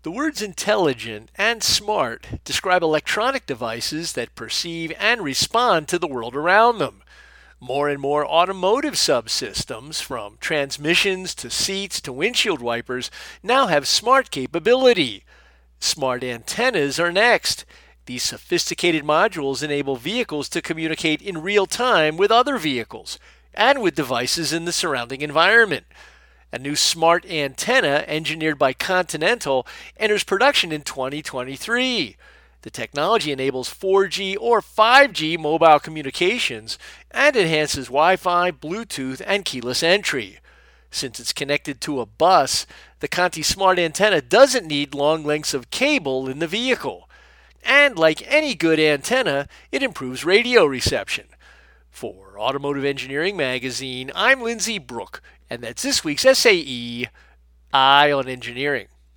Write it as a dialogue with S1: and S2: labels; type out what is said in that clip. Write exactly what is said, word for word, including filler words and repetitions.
S1: The words intelligent and smart describe electronic devices that perceive and respond to the world around them. More and more automotive subsystems, from transmissions to seats to windshield wipers, now have smart capability. Smart antennas are next. These sophisticated modules enable vehicles to communicate in real time with other vehicles and with devices in the surrounding environment. A new smart antenna, engineered by Continental, enters production in twenty twenty-three. The technology enables four G or five G mobile communications and enhances Wi-Fi, Bluetooth, and keyless entry. Since it's connected to a bus, the Conti Smart Antenna doesn't need long lengths of cable in the vehicle. And like any good antenna, it improves radio reception. For Automotive Engineering Magazine, I'm Lindsay Brooke, and that's this week's S A E, Eye on Engineering.